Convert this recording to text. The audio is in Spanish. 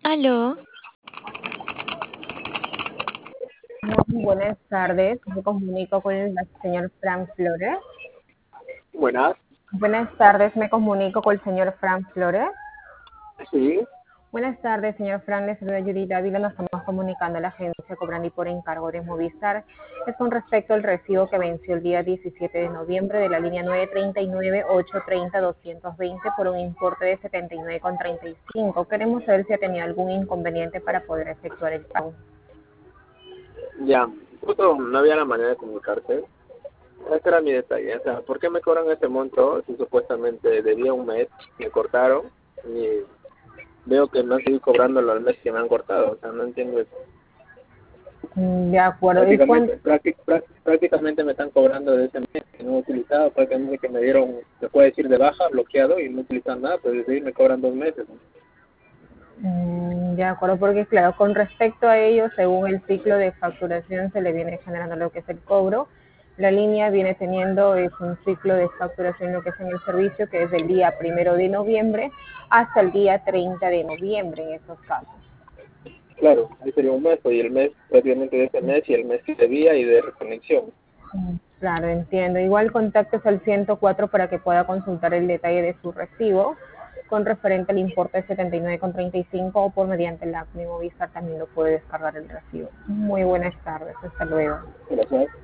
Aló, Muy buenas tardes, me comunico con el señor Frank Flores. Buenas, Buenas tardes, me comunico con el señor Frank Flores. sí, Buenas tardes, señor Frank, le saluda Judy Dávila, nos estamos comunicando a la agencia Cobrandi por encargo de Movistar. Es con respecto al recibo que venció el día 17 de noviembre de la línea 939-830-220 por un importe de 79,35. Queremos saber si ha tenido algún inconveniente para poder efectuar el pago. ya, justo no había la manera de comunicarse. Ese era mi detalle, o sea, ¿por qué me cobran ese monto si supuestamente debía un mes, me cortaron y veo que no estoy cobrándolo al mes que me han cortado? O sea, no entiendo eso. De acuerdo, ¿y cuánto? Prácticamente me están cobrando de ese mes que no he utilizado, prácticamente que me dieron, se puede decir, de baja, bloqueado y no utilizan nada, pues desde ahí me cobran 2 meses, ¿no? De acuerdo, porque claro, con respecto a ello, según el ciclo de facturación se le viene generando lo que es el cobro. La línea viene teniendo es un ciclo de facturación lo que es en el servicio, que es del día 1 de noviembre hasta el día 30 de noviembre en estos casos. Claro, ahí sería un mes, pues, y el mes prácticamente de ese mes y el mes que debía y de reconexión. Claro, entiendo. Igual contactos al 104 para que pueda consultar el detalle de su recibo con referente al importe de 79,35 o por mediante el app de Movistar también lo puede descargar el recibo. Muy buenas tardes, hasta luego. Gracias.